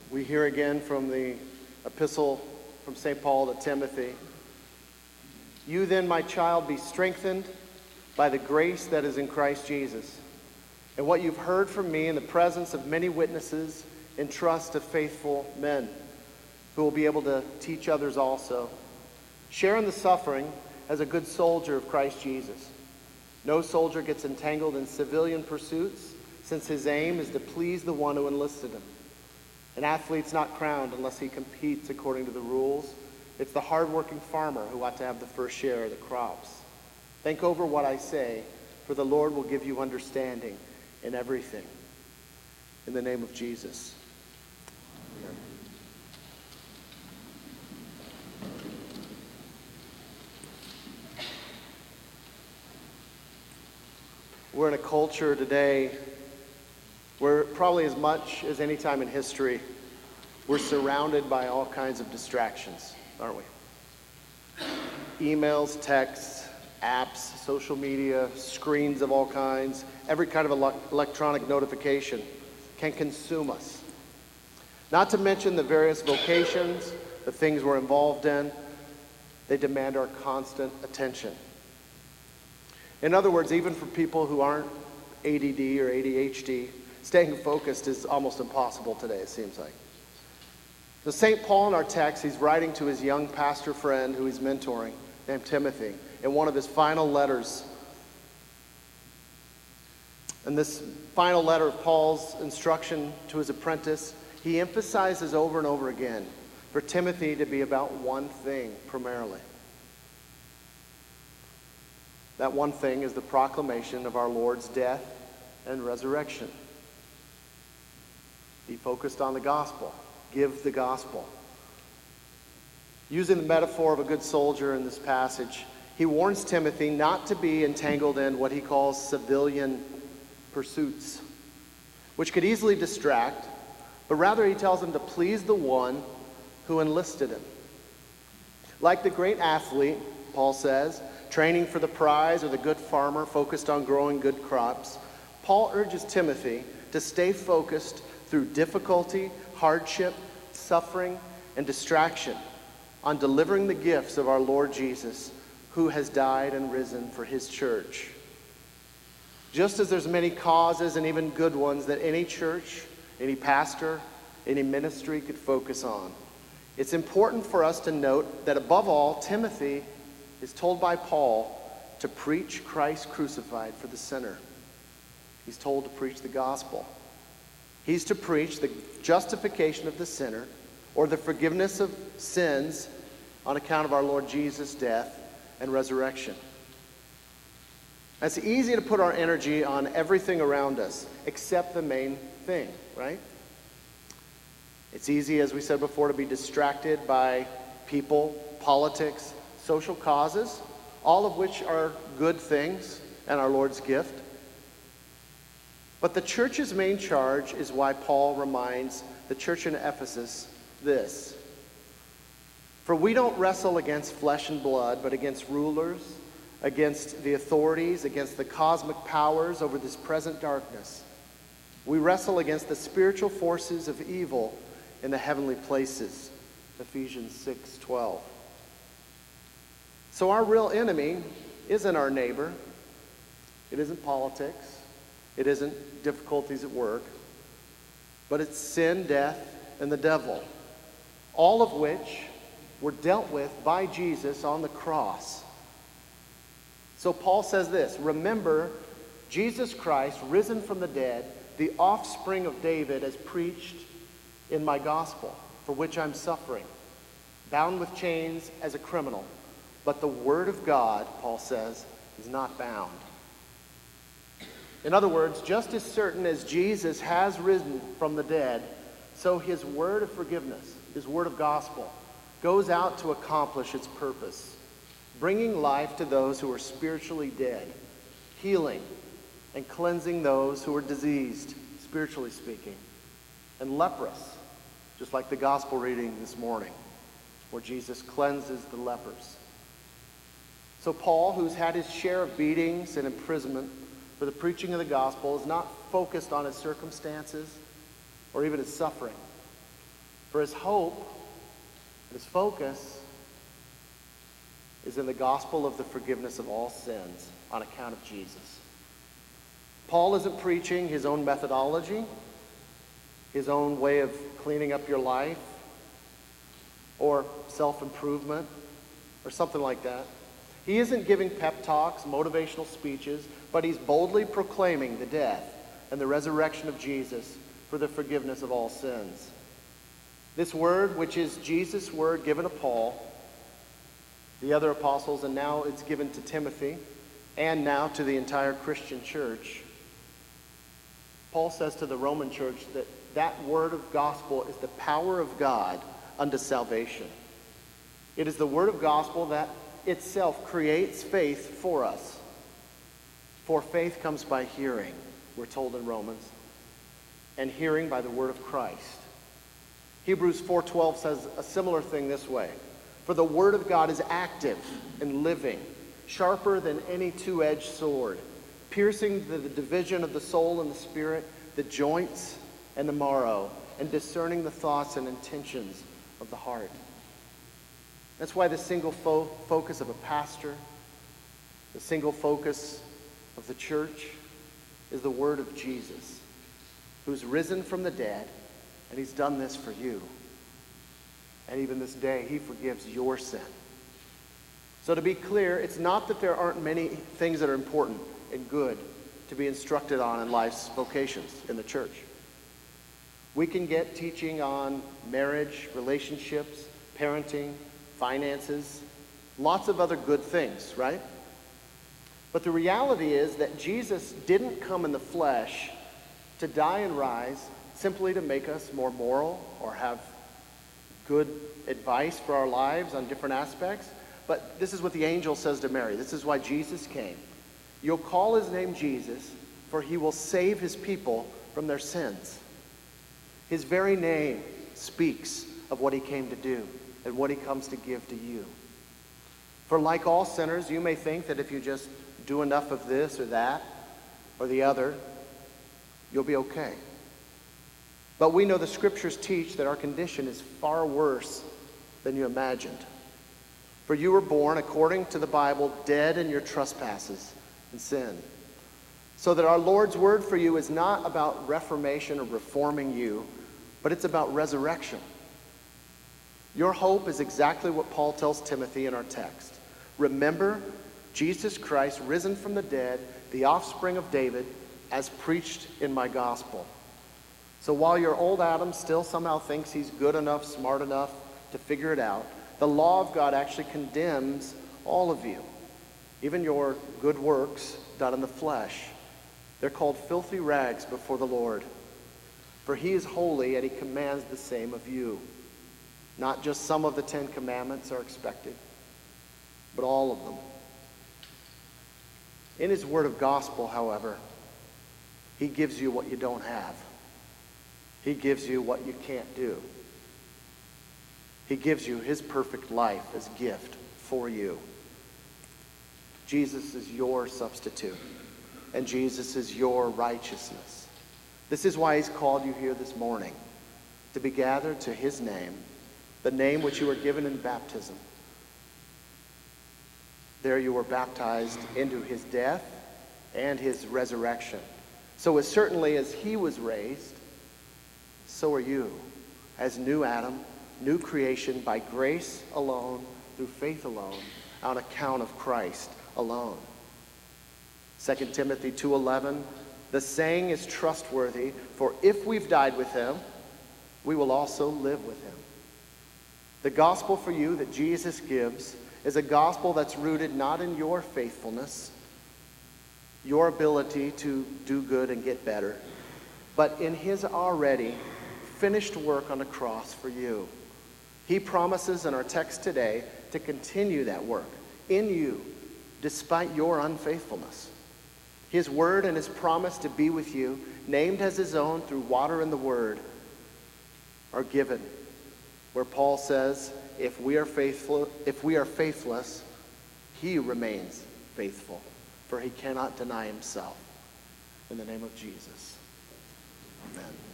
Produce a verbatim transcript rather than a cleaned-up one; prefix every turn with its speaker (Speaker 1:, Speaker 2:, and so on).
Speaker 1: We hear again from the epistle from Saint Paul to Timothy. You then, my child, be strengthened by the grace that is in Christ Jesus. And what you've heard from me in the presence of many witnesses, entrust to faithful men who will be able to teach others also. Share in the suffering as a good soldier of Christ Jesus. No soldier gets entangled in civilian pursuits, since his aim is to please the one who enlisted him. An athlete's not crowned unless he competes according to the rules. It's the hard-working farmer who ought to have the first share of the crops. Think over what I say, for the Lord will give you understanding in everything. In the name of Jesus. Amen. We're in a culture today where probably as much as any time in history, we're surrounded by all kinds of distractions, aren't we? Emails, texts, apps, social media, screens of all kinds, every kind of ele- electronic notification can consume us. Not to mention the various vocations, the things we're involved in, they demand our constant attention. In other words, even for people who aren't A D D or A D H D, staying focused is almost impossible today, it seems like. So Saint Paul in our text, he's writing to his young pastor friend who he's mentoring, named Timothy, in one of his final letters. In this final letter of Paul's instruction to his apprentice, he emphasizes over and over again for Timothy to be about one thing primarily. That one thing is the proclamation of our Lord's death and resurrection. Be focused on the gospel. Give the gospel. Using the metaphor of a good soldier in this passage, he warns Timothy not to be entangled in what he calls civilian pursuits, which could easily distract, but rather he tells him to please the one who enlisted him. Like the great athlete, Paul says, training for the prize, or the good farmer focused on growing good crops, Paul urges Timothy to stay focused through difficulty, hardship, suffering, and distraction on delivering the gifts of our Lord Jesus, who has died and risen for his church. Just as there's many causes, and even good ones, that any church, any pastor, any ministry could focus on, it's important for us to note that above all, Timothy is told by Paul to preach Christ crucified for the sinner. He's told to preach the gospel. He's to preach the justification of the sinner, or the forgiveness of sins on account of our Lord Jesus' death and resurrection. It's easy to put our energy on everything around us except the main thing, right? It's easy, as we said before, to be distracted by people, politics, social causes, all of which are good things and our Lord's gift. But the church's main charge is why Paul reminds the church in Ephesus this. For we don't wrestle against flesh and blood, but against rulers, against the authorities, against the cosmic powers over this present darkness. We wrestle against the spiritual forces of evil in the heavenly places. Ephesians six twelve. So our real enemy isn't our neighbor. It isn't politics. It isn't difficulties at work. But it's sin, death, and the devil. All of which were dealt with by Jesus on the cross. So Paul says this, remember Jesus Christ, risen from the dead, the offspring of David, as preached in my gospel, for which I'm suffering, bound with chains as a criminal. But the word of God, Paul says, is not bound. In other words, just as certain as Jesus has risen from the dead, so his word of forgiveness, his word of gospel, goes out to accomplish its purpose, bringing life to those who are spiritually dead, healing and cleansing those who are diseased, spiritually speaking, and leprous, just like the gospel reading this morning, where Jesus cleanses the lepers. So Paul, who's had his share of beatings and imprisonment for the preaching of the gospel, is not focused on his circumstances or even his suffering. For his hope, his focus, is in the gospel of the forgiveness of all sins on account of Jesus. Paul isn't preaching his own methodology, his own way of cleaning up your life, or self-improvement, or something like that. He isn't giving pep talks, motivational speeches, but he's boldly proclaiming the death and the resurrection of Jesus for the forgiveness of all sins. This word, which is Jesus' word given to Paul, the other apostles, and now it's given to Timothy, and now to the entire Christian church. Paul says to the Roman church that that word of gospel is the power of God unto salvation. It is the word of gospel that itself creates faith for us. For faith comes by hearing, we're told in Romans, and hearing by the word of Christ. Hebrews four twelve says a similar thing this way. For the word of God is active and living, sharper than any two-edged sword, piercing to the division of the soul and the spirit, the joints and the marrow, and discerning the thoughts and intentions of the heart. That's why the single fo- focus of a pastor, the single focus of the church, is the word of Jesus, who's risen from the dead, and he's done this for you. And even this day, he forgives your sin. So to be clear, it's not that there aren't many things that are important and good to be instructed on in life's vocations in the church. We can get teaching on marriage, relationships, parenting, finances, lots of other good things, right? But the reality is that Jesus didn't come in the flesh to die and rise simply to make us more moral or have good advice for our lives on different aspects. But this is what the angel says to Mary. This is why Jesus came. You'll call his name Jesus, for he will save his people from their sins. His very name speaks of what he came to do and what he comes to give to you. For like all sinners, you may think that if you just do enough of this or that or the other, you'll be okay. But we know the scriptures teach that our condition is far worse than you imagined. For you were born, according to the Bible, dead in your trespasses and sin. So that our Lord's word for you is not about reformation or reforming you, but it's about resurrection. Your hope is exactly what Paul tells Timothy in our text. Remember Jesus Christ, risen from the dead, the offspring of David, as preached in my gospel. So while your old Adam still somehow thinks he's good enough, smart enough to figure it out, the law of God actually condemns all of you, even your good works done in the flesh. They're called filthy rags before the Lord. For he is holy, and he commands the same of you. Not just some of the Ten Commandments are expected, but all of them. In his word of gospel, however, he gives you what you don't have. He gives you what you can't do. He gives you his perfect life as a gift for you. Jesus is your substitute, and Jesus is your righteousness. This is why he's called you here this morning, to be gathered to his name, the name which you were given in baptism. There you were baptized into his death and his resurrection. So as certainly as he was raised, so are you, as new Adam, new creation by grace alone, through faith alone, on account of Christ alone. Second Timothy two eleven, the saying is trustworthy, for if we've died with him, we will also live with him. The gospel for you that Jesus gives is a gospel that's rooted not in your faithfulness, your ability to do good and get better, but in his already finished work on the cross for you. He promises in our text today to continue that work in you despite your unfaithfulness. His word and his promise to be with you, named as his own through water and the word, are given. Where Paul says, if we are faithful, if we are faithless, he remains faithful, for he cannot deny himself. In the name of Jesus, amen.